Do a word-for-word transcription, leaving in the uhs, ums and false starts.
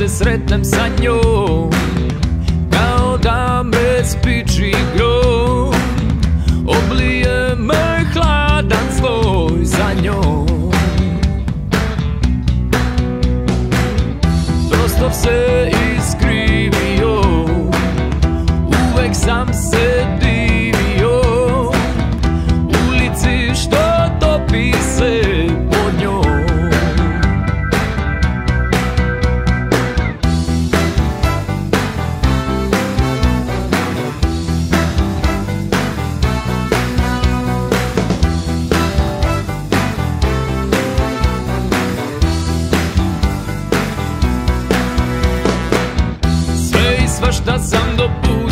se sretnem sa njom, kao da me spiči grom, oblije me hladan sloj za njom. Prosto se iskrivio, uvek sam se divio ulici što topi se pod njom. Sve i svašta sam dopustio,